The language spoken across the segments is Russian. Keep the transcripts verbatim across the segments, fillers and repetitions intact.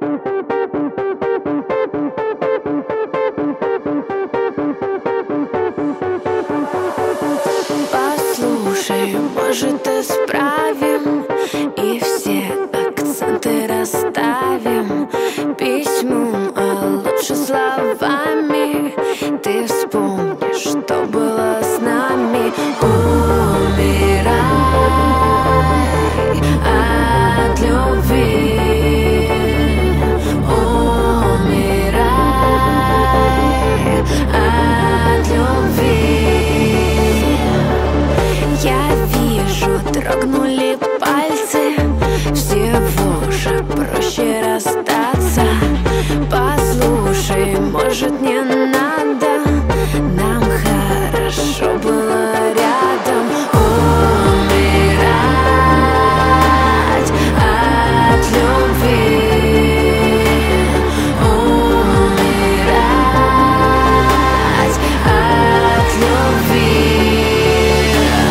Послушай, может, исправим и все акценты расставим письмом, а лучше словами. Ты вспомнишь, что было с нами. Умирай от любви. Умирай от любви. Я вижу, дрогнули пальцы. Всего же проще расстаться. Послушай, может, не надо. Нам хорошо было рядом. Умирать от любви. Умирать от любви.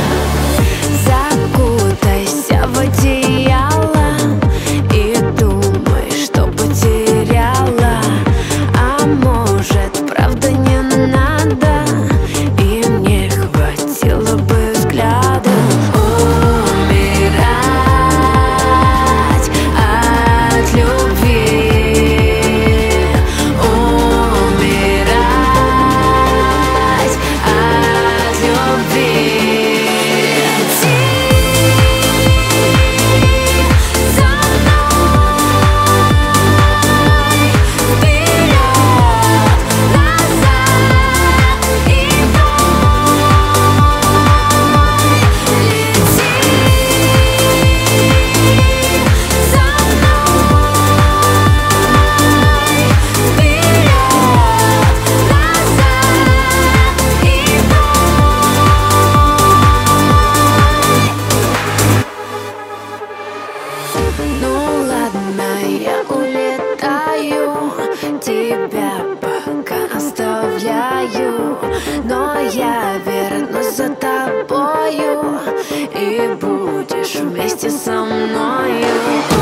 Закутайся в одеяло и думай, что потеряла. А может, правда не надо, и мне хватило бы взгляда. Умирать от любви. Умирать от любви. Иди за мной, вперед, назад и вновь. Лети за мной, вперед, назад и вновь. Ну ладно, я улетаю, тебя пока оставляю, но я вернусь за тобою, и будешь вместе со мною.